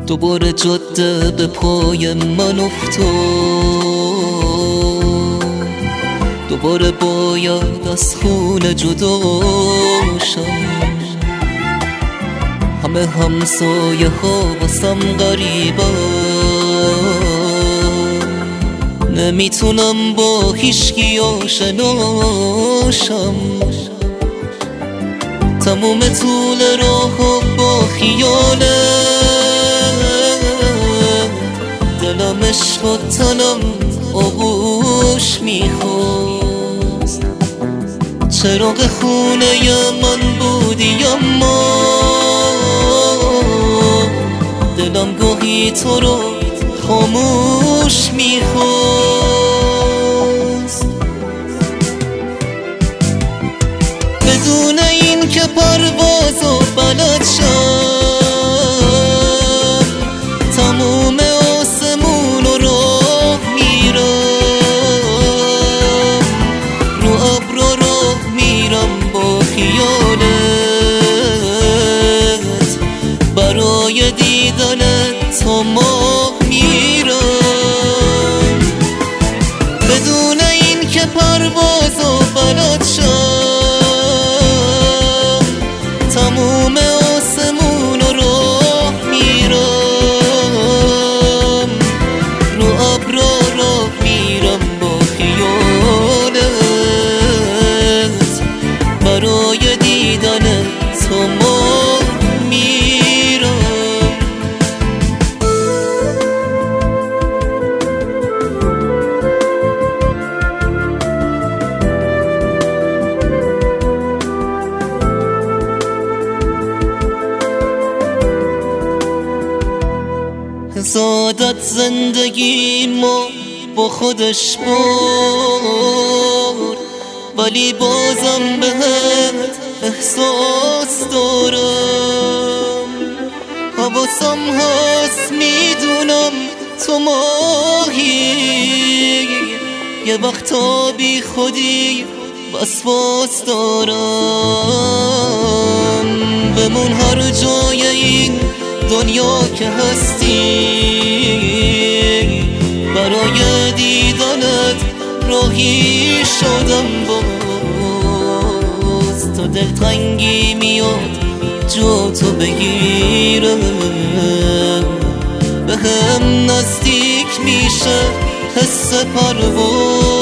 دوباره جاده به پای من افتاد، دوباره باید از خونه جدا شم. همه همسایه ها واسم غریبن، نمیتونم با هیچکی آشنا شم. تموم طول راه با خیاله، دلم عشق و تنم آغوش میخواست. چراغ خونه من بودی اما دلم گاهی تو رو خاموش میخواست. بدون این که پرواز و بلد شم، تموم آسمون رو راه میرم، رو ابرا راه میرم با خیالت، برای دیدنت تا ماه میرم. بدون این که پرواز و بلد شم، تموم آسمون رو راه میرم، رو ابرا راه میرم با خیالت، برای دیدنت تا ماه میرم. زادت زندگی ما با خودش برد، ولی بازم بهت احساس دارم. حواسم هست میدونم تو ماهی، یه وقتا بی خودی وسواس دارم. بمون هر جای این دنیا که هستی، برای دیدنت راهی شدم باز. تا دلتنگی میاد جا تو بگیرم، به هم نزدیک میشه حس پرواز.